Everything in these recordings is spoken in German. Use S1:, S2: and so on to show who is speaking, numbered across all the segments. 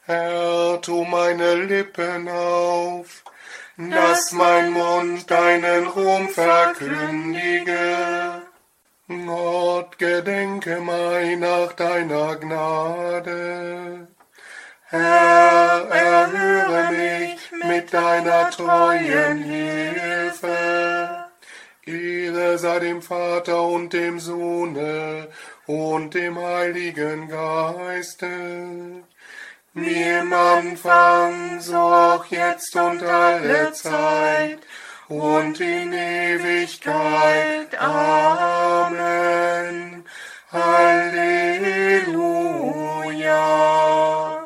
S1: Herr, tu meine Lippen auf, dass mein Mund deinen Ruhm verkündige. Gott, gedenke meiner deiner Gnade. Herr, erhöre mich mit deiner treuen Hilfe. Ehre sei dem Vater und dem Sohne und dem Heiligen Geiste, wie im Anfang, so auch jetzt und alle Zeit und in Ewigkeit. Amen. Halleluja.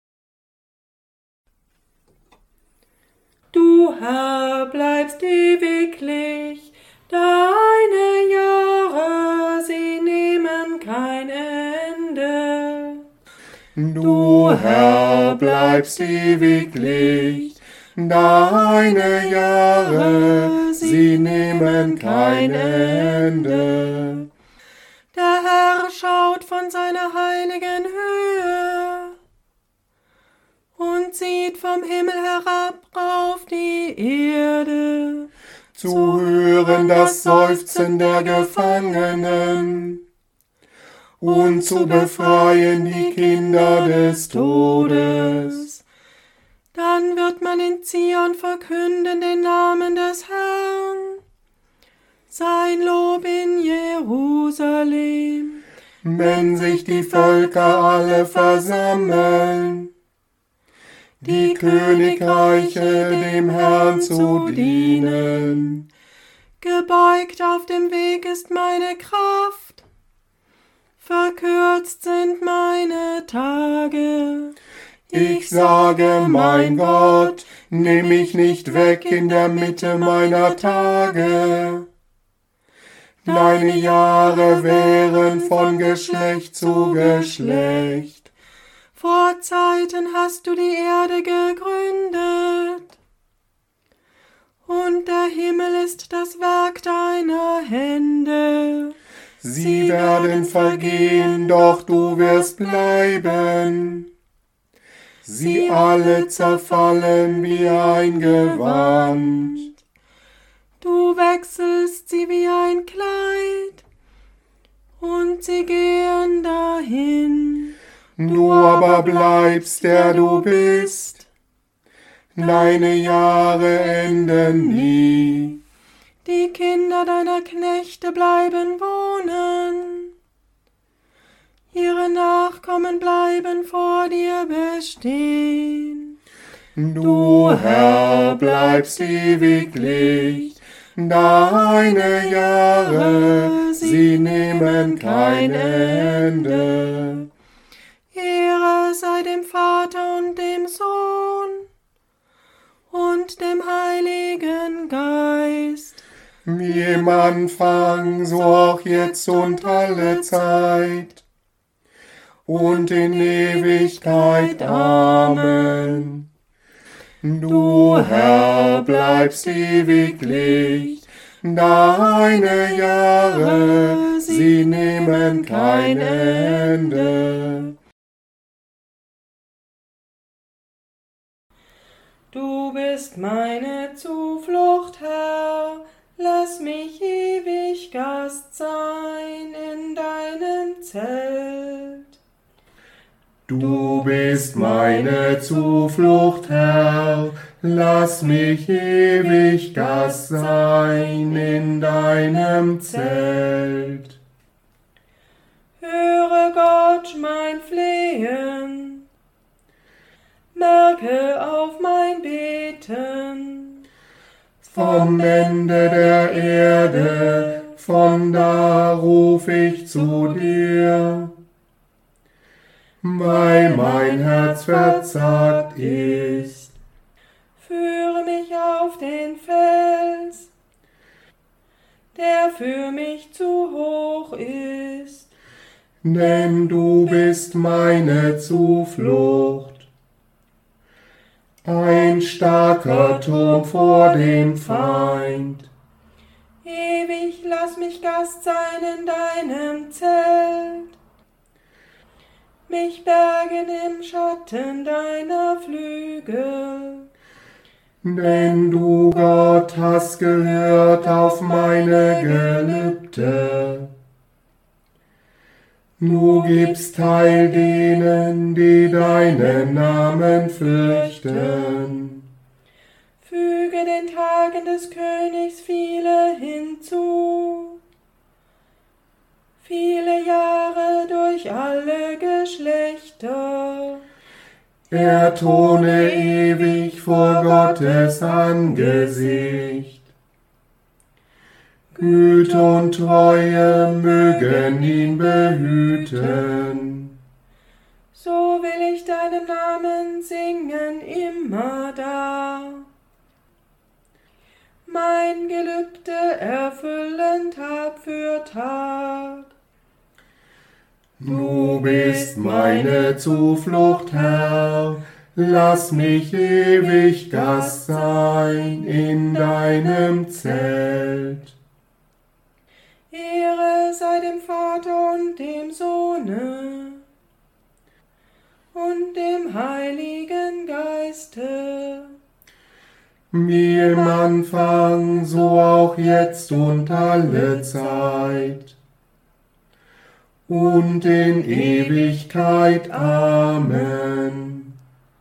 S2: Du, Herr, bleibst ewiglich, deine Jahre, sie nehmen kein Ende.
S1: Du, Herr, bleibst ewiglich, deine Jahre, sie nehmen kein Ende.
S2: Der Herr schaut von seiner heiligen Höhe und sieht vom Himmel herab auf die Erde,
S1: zu hören das Seufzen der Gefangenen und zu befreien die Kinder des Todes.
S2: Dann wird man in Zion verkünden den Namen des Herrn, sein Lob in Jerusalem.
S1: Wenn sich die Völker alle versammeln, die Königreiche dem Herrn zu dienen.
S2: Gebeugt auf dem Weg ist meine Kraft, verkürzt sind meine Tage.
S1: Ich sage, mein Gott, nimm mich nicht weg in der Mitte meiner Tage. Deine Jahre wären von Geschlecht zu Geschlecht.
S2: Vor Zeiten hast du die Erde gegründet, und der Himmel ist das Werk deiner Hände.
S1: Sie werden vergehen, doch du wirst bleiben. Sie alle zerfallen wie ein Gewand.
S2: Du wechselst sie wie ein Kleid, und sie gehen dahin.
S1: Du aber bleibst, der du bist. Deine Jahre enden nie.
S2: Die Kinder deiner Knechte bleiben wohnen. Ihre Nachkommen bleiben vor dir bestehen.
S1: Du, Herr, bleibst ewiglich. Deine Jahre, sie nehmen kein Ende.
S2: Ehre sei dem Vater und dem Sohn und dem Heiligen Geist.
S1: Wie im Anfang, so auch jetzt und alle Zeit und in Ewigkeit. Amen. Du, Herr, bleibst ewiglich. Deine Jahre, sie nehmen kein Ende.
S2: Du bist meine Zuflucht, Herr, lass mich ewig Gast sein in deinem Zelt.
S1: Du bist meine Zuflucht, Herr, lass mich ewig Gast sein in deinem Zelt.
S2: Höre Gott mein Flehen, merke auf mein Beten.
S1: Vom Ende der Erde, von da ruf ich zu dir, weil mein Herz verzagt ist.
S2: Führe mich auf den Fels, der für mich zu hoch ist.
S1: Denn du bist meine Zuflucht, ein starker Turm vor dem Feind.
S2: Ewig lass mich Gast sein in deinem Zelt. mich bergen im Schatten deiner Flügel.
S1: Denn du, Gott, hast gehört auf meine Gelübde. Du gibst Heil denen, die deinen Namen fürchten.
S2: Füge den Tagen des Königs viele hinzu, viele Jahre durch alle Geschlechter.
S1: Er throne ewig vor Gottes Angesicht. Güte und Treue mögen ihn behüten.
S2: So will ich deinem Namen singen immerdar. Mein Gelübde erfüllen Tag für Tag.
S1: Du bist meine Zuflucht, Herr, lass mich ewig Gast sein in deinem Zelt.
S2: Ehre sei dem Vater und dem Sohne und dem Heiligen Geiste.
S1: Wie im Anfang, so auch jetzt und alle Zeit und in Ewigkeit. Amen.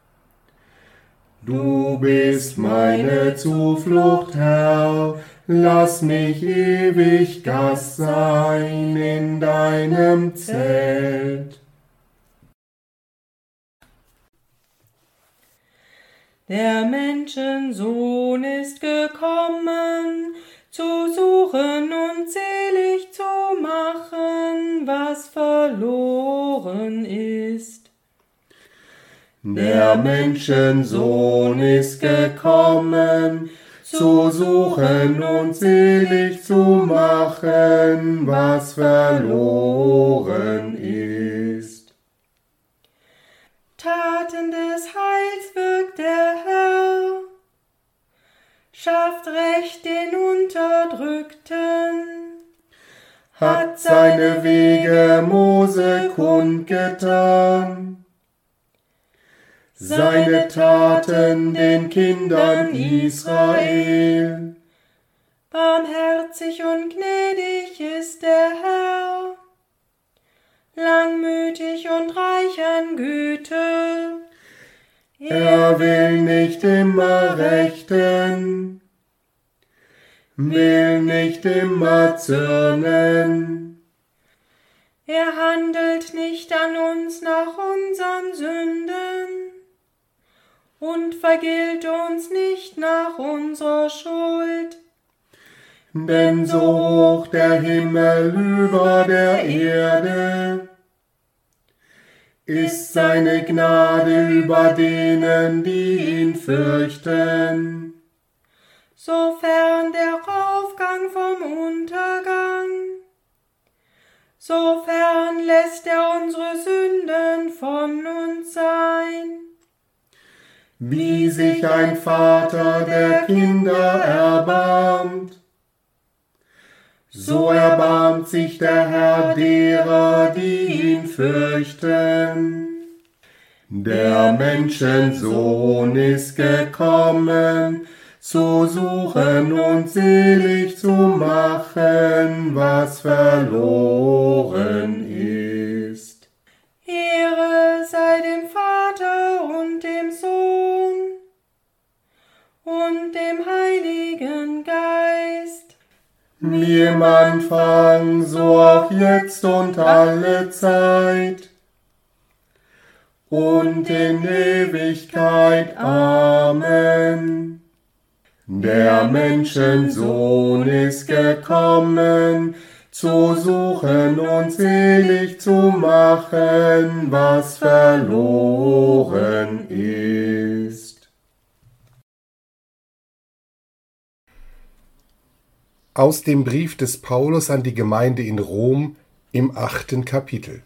S1: Du bist meine Zuflucht, Herr, lass mich ewig Gast sein in deinem Zelt.
S2: Der Menschensohn ist gekommen, zu suchen und selig zu machen, was verloren ist.
S1: Der Menschensohn ist gekommen, zu suchen und selig zu machen, was verloren ist.
S2: Taten des Heils wirkt der Herr, schafft Recht den Unterdrückten,
S1: Hat seine Wege Mose kundgetan, seine Taten den Kindern Israel.
S2: Barmherzig und gnädig ist der Herr, langmütig und reich an Güte.
S1: Er will nicht immer rechten, will nicht immer zürnen.
S2: Er handelt nicht an uns nach unseren Sünden und vergilt uns nicht nach unserer Schuld.
S1: Denn so hoch der Himmel über der Erde, ist seine Gnade über denen, die ihn fürchten.
S2: Sofern der Aufgang vom Untergang, sofern lässt er unsere Sünden von uns sein.
S1: Wie sich ein Vater der Kinder erbarmt, so erbarmt sich der Herr derer, die ihn fürchten. Der Menschensohn ist gekommen, zu suchen und selig zu machen, was verloren ist.
S2: Ehre sei dem Vater und dem Sohn und dem Heiligen Geist.
S1: Wie im Anfang, so auch jetzt und alle Zeit und in Ewigkeit. Amen. Der Menschensohn ist gekommen, zu suchen und selig zu machen, was verloren ist. Aus dem Brief des Paulus an die Gemeinde in Rom im 8. Kapitel.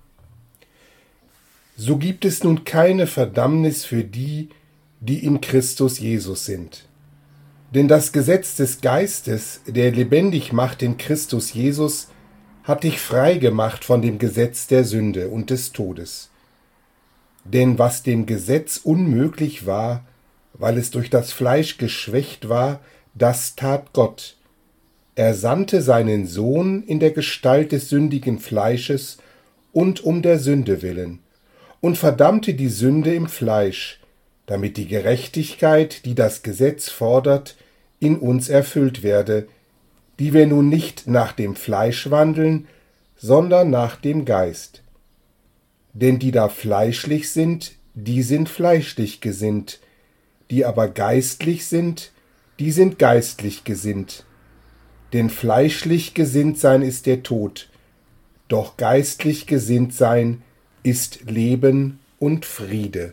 S1: So gibt es nun keine Verdammnis für die, die in Christus Jesus sind. Denn das Gesetz des Geistes, der lebendig macht in Christus Jesus, hat dich frei gemacht von dem Gesetz der Sünde und des Todes. Denn was dem Gesetz unmöglich war, weil es durch das Fleisch geschwächt war, das tat Gott. Er sandte seinen Sohn in der Gestalt des sündigen Fleisches und um der Sünde willen und verdammte die Sünde im Fleisch, damit die Gerechtigkeit, die das Gesetz fordert, in uns erfüllt werde, die wir nun nicht nach dem Fleisch wandeln, sondern nach dem Geist. Denn die da fleischlich sind, die sind fleischlich gesinnt, die aber geistlich sind, die sind geistlich gesinnt. Denn fleischlich gesinnt sein ist der Tod, doch geistlich gesinnt sein ist Leben und Friede.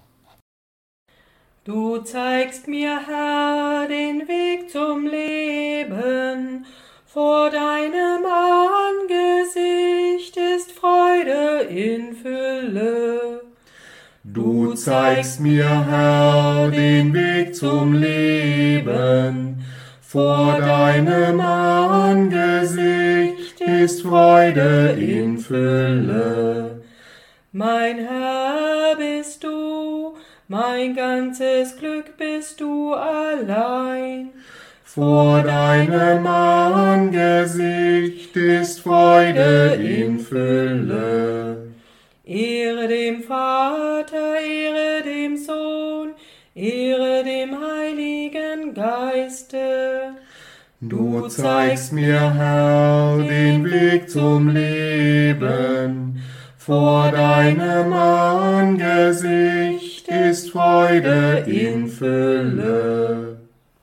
S2: Du zeigst mir, Herr, den Weg zum Leben. Vor deinem Angesicht ist Freude in Fülle.
S1: Du zeigst mir, Herr, den Weg zum Leben. Vor deinem Angesicht ist Freude in Fülle.
S2: Mein Herr bist du, mein ganzes Glück bist du allein.
S1: Vor deinem Angesicht ist Freude in Fülle.
S2: Ehre dem Vater, Ehre dem Sohn, Ehre dem Heiligen Geiste.
S1: Du zeigst mir, Herr, den Weg zum Leben. Vor deinem Angesicht ist Freude in Fülle.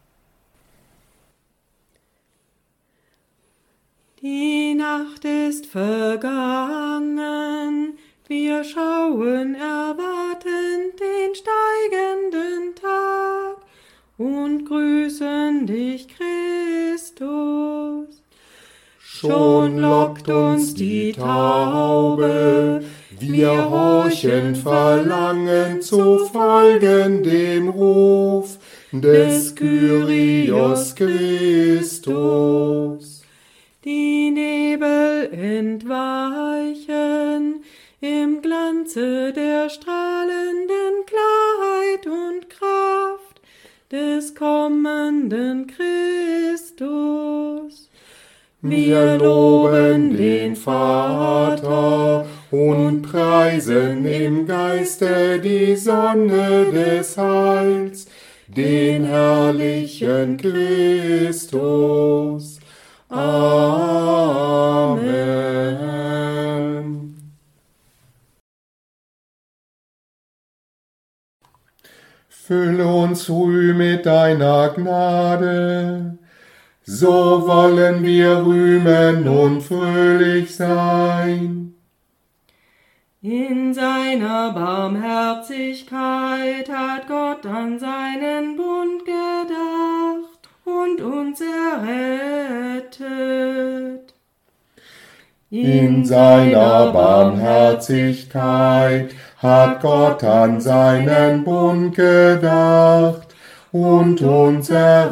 S2: Die Nacht ist vergangen, wir schauen erwartend den steigenden Tag und grüßen dich, Christus.
S1: Schon lockt uns die Taube, wir horchen verlangend zu folgen dem Ruf des Kyrios Christus.
S2: Die Nebel entweichen im Glanze der strahlenden Klarheit und Kraft des kommenden Christus.
S1: Wir loben den Vater und preisen im Geiste die Sonne des Heils, den herrlichen Christus. Amen. Fülle uns früh mit deiner Gnade, so wollen wir rühmen und fröhlich sein.
S2: In seiner Barmherzigkeit hat Gott an seinen Bund gedacht und uns errettet.
S1: In seiner Barmherzigkeit hat Gott an seinen Bund gedacht und uns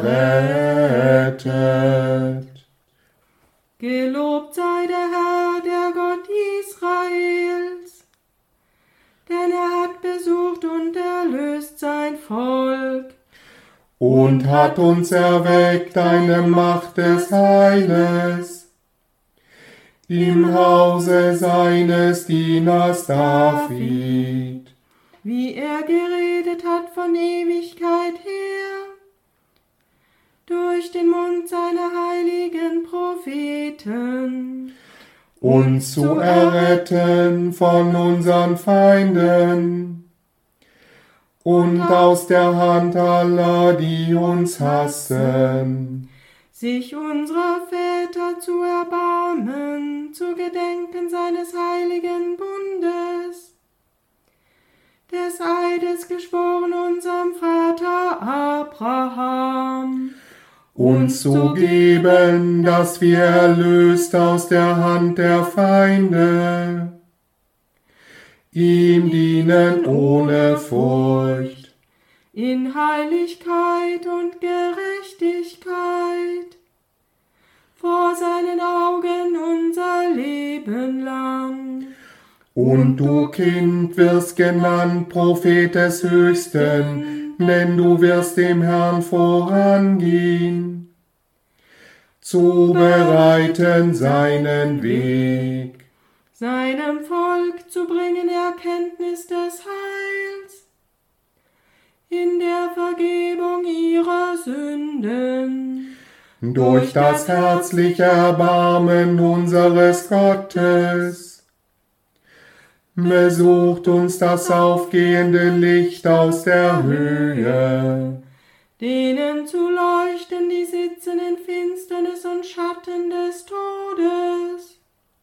S1: errettet.
S2: Gelobt sei der Herr, der Gott Israels, denn er hat besucht und erlöst sein Volk
S1: und hat uns erweckt eine Macht des Heiles im Hause seines Dieners David,
S2: wie er geredet hat von Ewigkeit her, durch den Mund seiner heiligen Propheten,
S1: uns zu erretten von unseren Feinden und aus der Hand aller, die uns hassen,
S2: sich unserer Väter zu erbarmen, zu gedenken seines heiligen Bundes, des Eides geschworen unserem Vater Abraham,
S1: uns zu geben, dass wir erlöst aus der Hand der Feinde ihm dienen ohne Furcht,
S2: in Heiligkeit und Gerechtigkeit vor seinen Augen unser Leben lang.
S1: Und du, Kind, wirst genannt Prophet des Höchsten, denn du wirst dem Herrn vorangehen, zu bereiten seinen Weg,
S2: seinem Volk zu bringen Erkenntnis des Heils, in der Vergebung ihrer Sünden,
S1: durch das herzliche Erbarmen unseres Gottes. Besucht uns das aufgehende Licht aus der Höhe,
S2: denen zu leuchten, die sitzen in Finsternis und Schatten des Todes,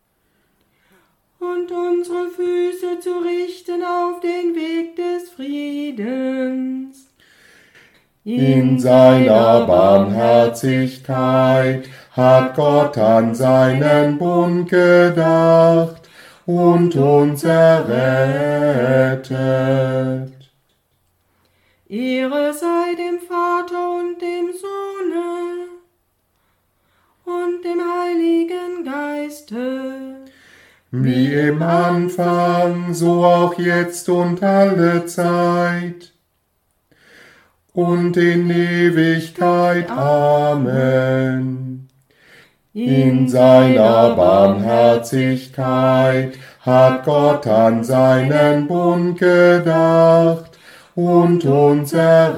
S2: und unsere Füße zu richten auf den Weg des Friedens.
S1: In seiner Barmherzigkeit hat Gott an seinen Bund gedacht und uns errettet.
S2: Ehre sei dem Vater und dem Sohne und dem Heiligen Geiste,
S1: Wie im Anfang, so auch jetzt und alle Zeit und in Ewigkeit. Amen. In seiner Barmherzigkeit hat Gott an seinen Bund gedacht und uns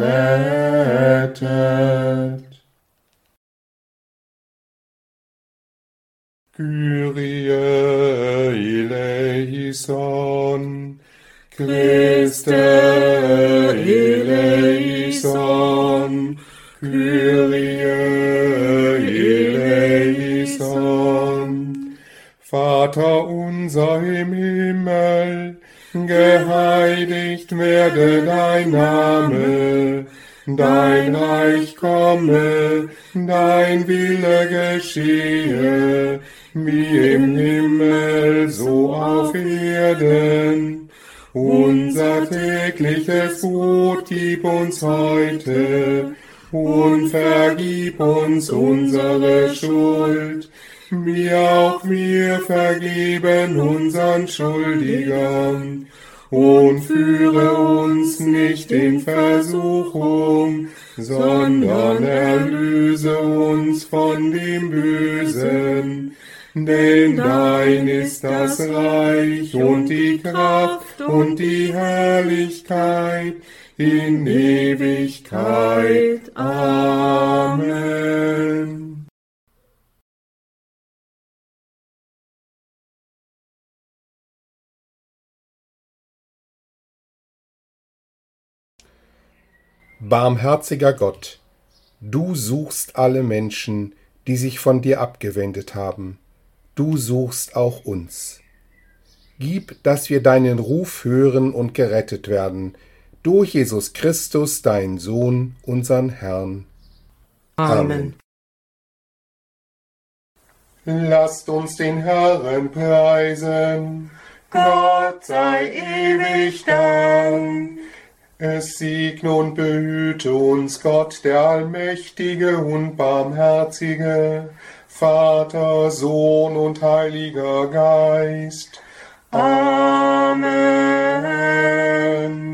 S1: errettet. Kyrie eleison, Christe eleison, Kyrie eleison. Vater unser im Himmel, geheiligt werde dein Name, dein Reich komme, dein Wille geschehe, wie im Himmel, so auf Erden. Unser tägliches Brot gib uns heute und vergib uns unsere Schuld, wie auch wir vergeben unseren Schuldigern. Und führe uns nicht in Versuchung, sondern erlöse uns von dem Bösen. Denn dein ist das Reich und die Kraft und die Herrlichkeit in Ewigkeit. Amen. Barmherziger Gott, du suchst alle Menschen, die sich von dir abgewendet haben. Du suchst auch uns. Gib, dass wir deinen Ruf hören und gerettet werden, durch Jesus Christus, deinen Sohn, unseren Herrn. Amen. Lasst uns den Herrn preisen. Gott sei ewig Dank. Es segne und behüte uns Gott, der Allmächtige und Barmherzige, Vater, Sohn und Heiliger Geist. Amen.